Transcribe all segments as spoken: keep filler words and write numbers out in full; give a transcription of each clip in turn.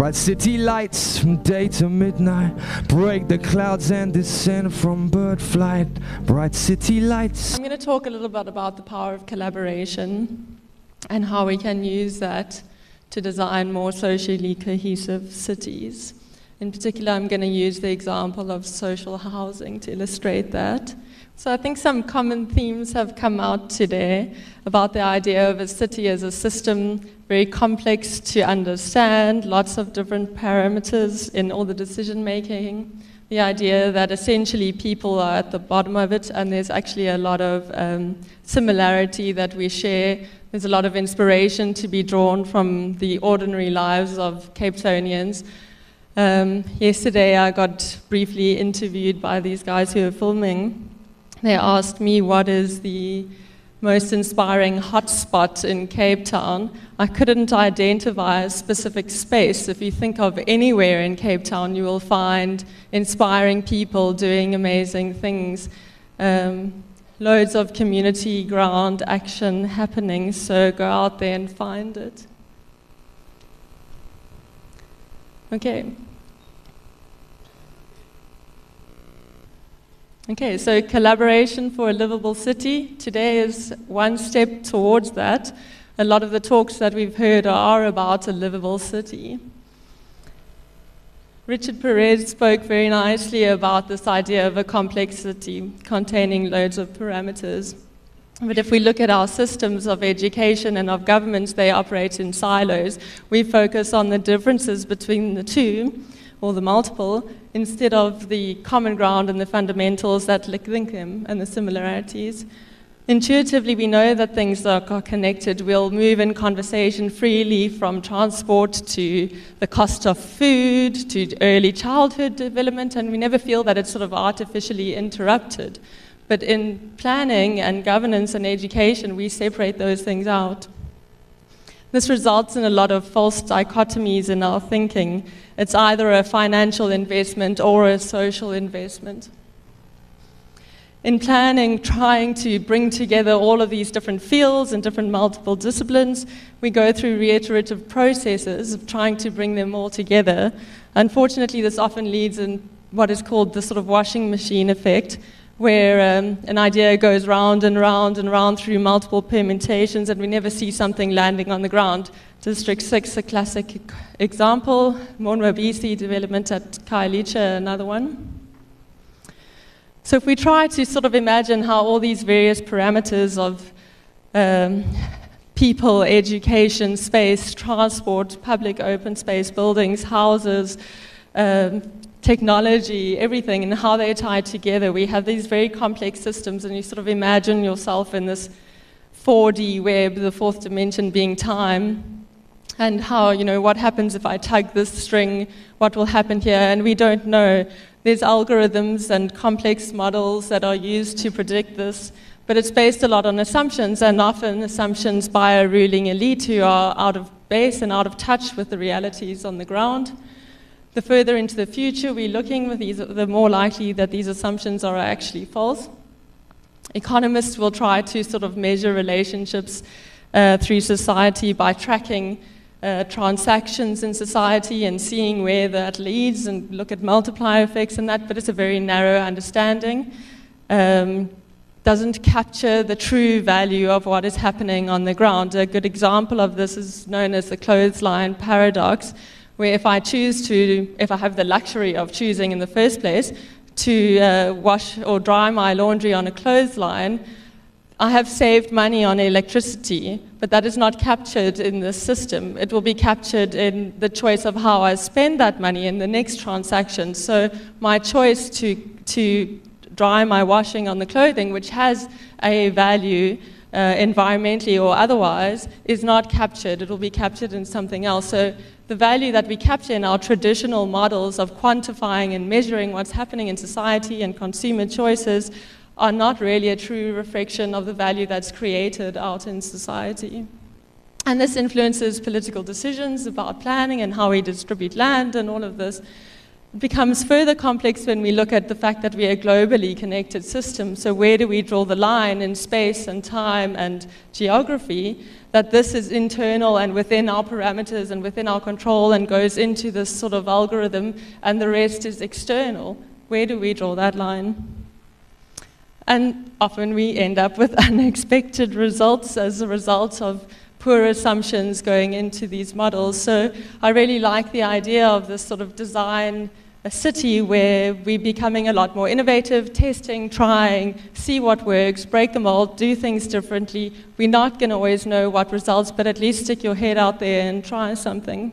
Bright city lights from day to midnight, break the clouds and descend from bird flight. Bright city lights. I'm going to talk a little bit about the power of collaboration and how we can use that to design more socially cohesive cities. In particular, I'm going to use the example of social housing to illustrate that. So I think some common themes have come out today about the idea of a city as a system, very complex to understand, lots of different parameters in all the decision making. The idea that essentially people are at the bottom of it, and there's actually a lot of um, similarity that we share. There's a lot of inspiration to be drawn from the ordinary lives of Cape Townians. Um, yesterday I got briefly interviewed by these guys who were filming. They asked me what is the most inspiring hotspot in Cape Town. I couldn't identify a specific space. If you think of anywhere in Cape Town, you will find inspiring people doing amazing things. Um, loads of community ground action happening, so go out there and find it. Okay. Okay, so collaboration for a livable city. Today is one step towards that. A lot of the talks that we've heard are about a livable city. Richard Perez spoke very nicely about this idea of a complex city containing loads of parameters. But if we look at our systems of education and of governments, they operate in silos. We focus on the differences between the two, or the multiple, instead of the common ground and the fundamentals that link them and the similarities. Intuitively, we know that things are connected. We'll move in conversation freely from transport to the cost of food to early childhood development, and we never feel that it's sort of artificially interrupted. But in planning and governance and education, we separate those things out. This results in a lot of false dichotomies in our thinking. It's either a financial investment or a social investment. In planning, trying to bring together all of these different fields and different multiple disciplines, we go through reiterative processes of trying to bring them all together. Unfortunately, this often leads in what is called the sort of washing machine effect, where um, an idea goes round and round and round through multiple permutations, and we never see something landing on the ground. District six, a classic example. Monroe B C development at Khayelitsha, another one. So if we try to sort of imagine how all these various parameters of um, people, education, space, transport, public open space, buildings, houses, um, technology, everything, and how they tie together. We have these very complex systems, and you sort of imagine yourself in this four D web, the fourth dimension being time, and how, you know, what happens if I tug this string, what will happen here, and we don't know. There's algorithms and complex models that are used to predict this, but it's based a lot on assumptions, and often assumptions by a ruling elite who are out of base and out of touch with the realities on the ground. The further into the future we're looking, with these, the more likely that these assumptions are actually false. Economists will try to sort of measure relationships uh, through society by tracking uh, transactions in society and seeing where that leads, and look at multiplier effects and that, but it's a very narrow understanding. Um, doesn't capture the true value of what is happening on the ground. A good example of this is known as the clothesline paradox, where if I choose to, if I have the luxury of choosing in the first place to uh, wash or dry my laundry on a clothesline, I have saved money on electricity, but that is not captured in the system. It will be captured in the choice of how I spend that money in the next transaction. So my choice to, to dry my washing on the clothing, which has a value uh, environmentally or otherwise, is not captured. It will be captured in something else. So the value that we capture in our traditional models of quantifying and measuring what's happening in society and consumer choices are not really a true reflection of the value that's created out in society. And this influences political decisions about planning and how we distribute land and all of this. It becomes further complex when we look at the fact that we are a globally connected system. So where do we draw the line in space and time and geography? That this is internal and within our parameters and within our control and goes into this sort of algorithm, and the rest is external. Where do we draw that line? And often we end up with unexpected results as a result of poor assumptions going into these models. So I really like the idea of this sort of design a city where we're becoming a lot more innovative, testing, trying, see what works, break the mold, do things differently. We're not going to always know what results, but at least stick your head out there and try something.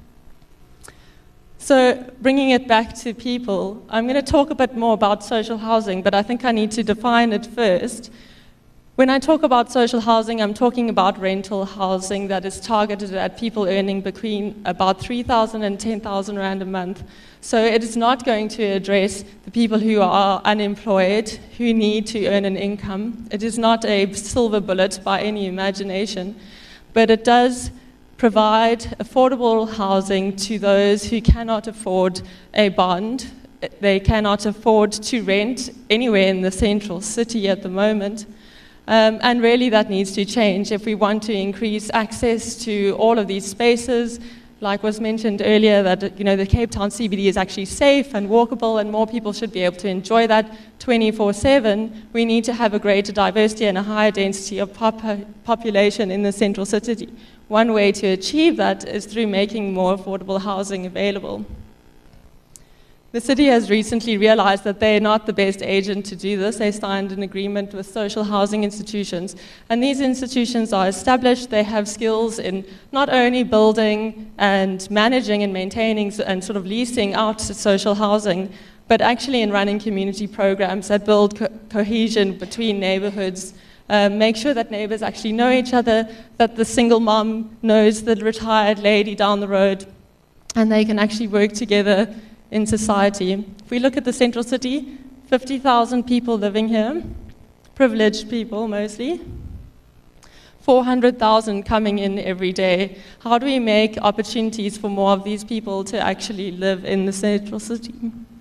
So bringing it back to people, I'm going to talk a bit more about social housing, but I think I need to define it first. When I talk about social housing, I'm talking about rental housing that is targeted at people earning between about three thousand and ten thousand rand a month. So it is not going to address the people who are unemployed, who need to earn an income. It is not a silver bullet by any imagination, but it does provide affordable housing to those who cannot afford a bond. They cannot afford to rent anywhere in the central city at the moment. Um, and really that needs to change if we want to increase access to all of these spaces. Like was mentioned earlier, that you know the Cape Town C B D is actually safe and walkable, and more people should be able to enjoy that twenty-four seven. We need to have a greater diversity and a higher density of pop population in the central city. One way to achieve that is through making more affordable housing available. The city has recently realized that they're not the best agent to do this. They signed an agreement with social housing institutions. And these institutions are established. They have skills in not only building and managing and maintaining and sort of leasing out social housing, but actually in running community programs that build co cohesion between neighborhoods, uh, make sure that neighbors actually know each other, that the single mom knows the retired lady down the road, and they can actually work together in society. If we look at the central city, fifty thousand people living here, privileged people mostly, four hundred thousand coming in every day. How do we make opportunities for more of these people to actually live in the central city?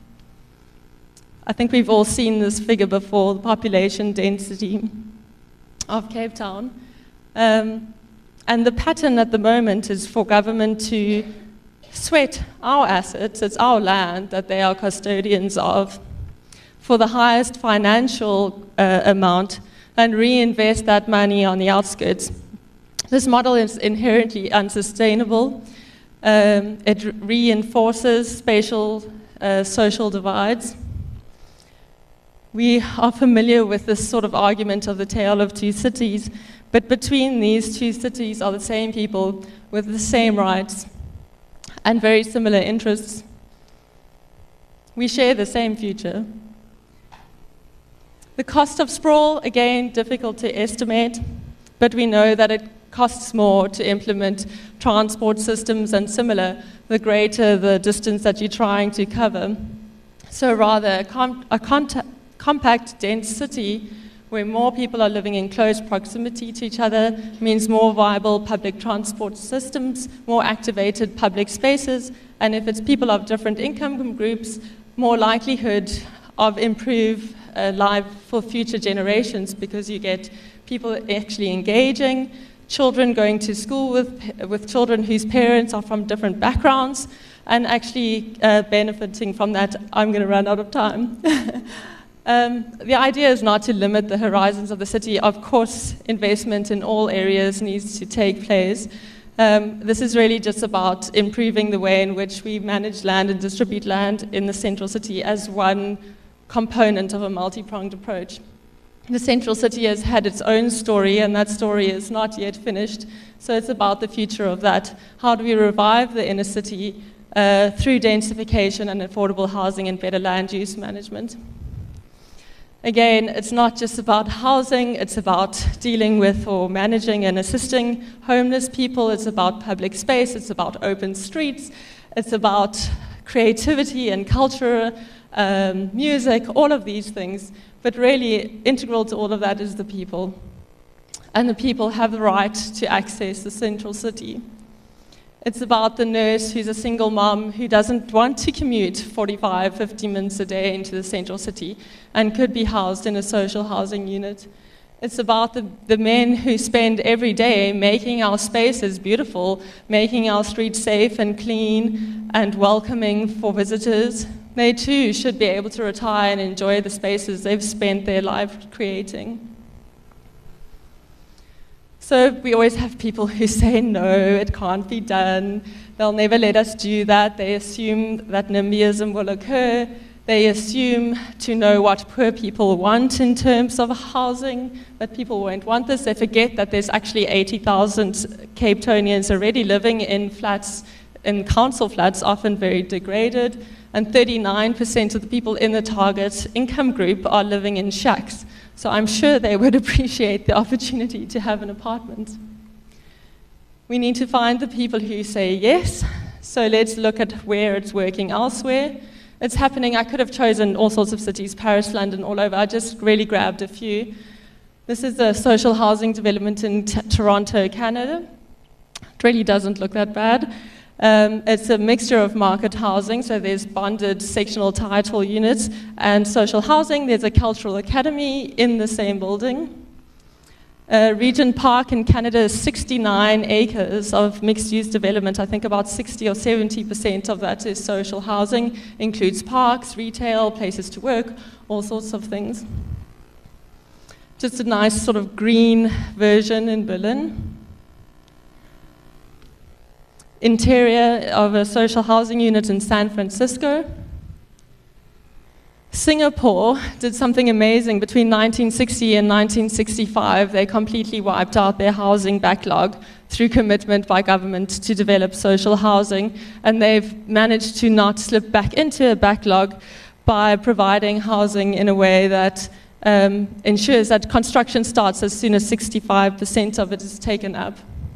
I think we've all seen this figure before, the population density of Cape Town. Um, and the pattern at the moment is for government to sweat our assets, it's our land that they are custodians of, for the highest financial uh, amount, and reinvest that money on the outskirts. This model is inherently unsustainable. Um, it reinforces spatial uh, social divides. We are familiar with this sort of argument of the tale of two cities, but between these two cities are the same people with the same rights and very similar interests. We share the same future. The cost of sprawl, again, difficult to estimate, but we know that it costs more to implement transport systems and similar, the greater the distance that you're trying to cover. So rather, a, com a compact, dense city where more people are living in close proximity to each other means more viable public transport systems, more activated public spaces, and if it's people of different income groups, more likelihood of improved uh, life for future generations, because you get people actually engaging, children going to school with, with children whose parents are from different backgrounds, and actually uh, benefiting from that. I'm going to run out of time. Um, the idea is not to limit the horizons of the city. Of course, investment in all areas needs to take place. Um, this is really just about improving the way in which we manage land and distribute land in the central city as one component of a multi-pronged approach. The central city has had its own story, and that story is not yet finished. So it's about the future of that. How do we revive the inner city uh, through densification and affordable housing and better land use management? Again, it's not just about housing, it's about dealing with or managing and assisting homeless people, it's about public space, it's about open streets, it's about creativity and culture, um, music, all of these things. But really, integral to all of that is the people. And the people have the right to access the central city. It's about the nurse who's a single mom who doesn't want to commute forty-five, fifty minutes a day into the central city and could be housed in a social housing unit. It's about the, the men who spend every day making our spaces beautiful, making our streets safe and clean and welcoming for visitors. They too should be able to retire and enjoy the spaces they've spent their life creating. So we always have people who say, no, it can't be done. They'll never let us do that. They assume that NIMBYism will occur. They assume to know what poor people want in terms of housing, that people won't want this. They forget that there's actually eighty thousand Cape Townians already living in flats, in council flats, often very degraded, and thirty-nine percent of the people in the target income group are living in shacks. So I'm sure they would appreciate the opportunity to have an apartment. We need to find the people who say yes. So let's look at where it's working elsewhere. It's happening. I could have chosen all sorts of cities, Paris, London, all over. I just really grabbed a few. This is a social housing development in t- Toronto, Canada. It really doesn't look that bad. Um, it's a mixture of market housing, so there's bonded sectional title units and social housing. There's a cultural academy in the same building. Uh, Regent Park in Canada is sixty-nine acres of mixed-use development. I think about sixty or seventy percent of that is social housing, includes parks, retail, places to work, all sorts of things. Just a nice sort of green version in Berlin. Interior of a social housing unit in San Francisco. Singapore did something amazing. Between nineteen sixty and nineteen sixty-five, they completely wiped out their housing backlog through commitment by government to develop social housing, and they've managed to not slip back into a backlog by providing housing in a way that um, ensures that construction starts as soon as sixty-five percent of it is taken up.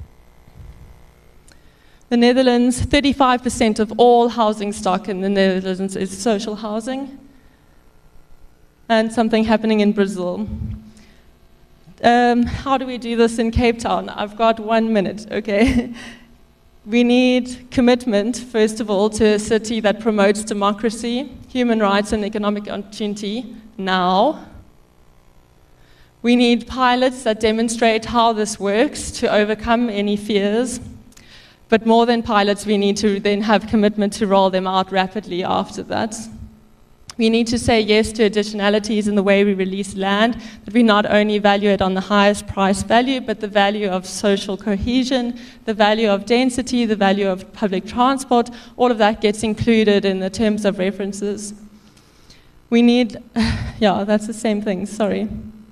The Netherlands, thirty-five percent of all housing stock in the Netherlands is social housing. And something happening in Brazil. Um, how do we do this in Cape Town? I've got one minute, okay? We need commitment, first of all, to a city that promotes democracy, human rights, and economic opportunity now. We need pilots that demonstrate how this works to overcome any fears. But more than pilots, we need to then have commitment to roll them out rapidly after that. We need to say yes to additionalities in the way we release land, that we not only value it on the highest price value, but the value of social cohesion, the value of density, the value of public transport. All of that gets included in the terms of references. We need, yeah, that's the same thing, sorry.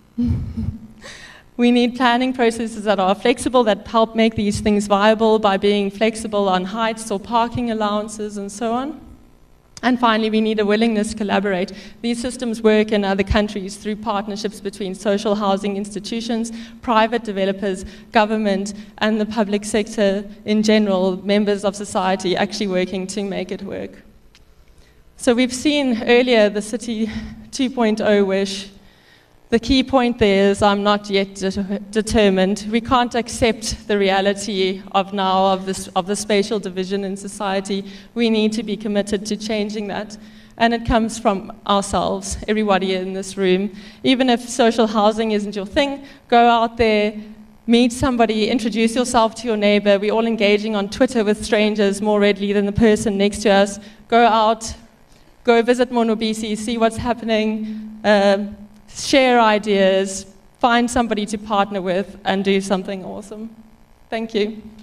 We need planning processes that are flexible, that help make these things viable by being flexible on heights or parking allowances and so on. And finally, we need a willingness to collaborate. These systems work in other countries through partnerships between social housing institutions, private developers, government, and the public sector in general, members of society actually working to make it work. So we've seen earlier the City two point oh wish. The key point there is I'm not yet de- determined. We can't accept the reality of now of this of the spatial division in society. We need to be committed to changing that. And it comes from ourselves, everybody in this room. Even if social housing isn't your thing, go out there, meet somebody, introduce yourself to your neighbor. We're all engaging on Twitter with strangers more readily than the person next to us. Go out, go visit Monobisi, see what's happening. Um, Share ideas, find somebody to partner with, and do something awesome. Thank you.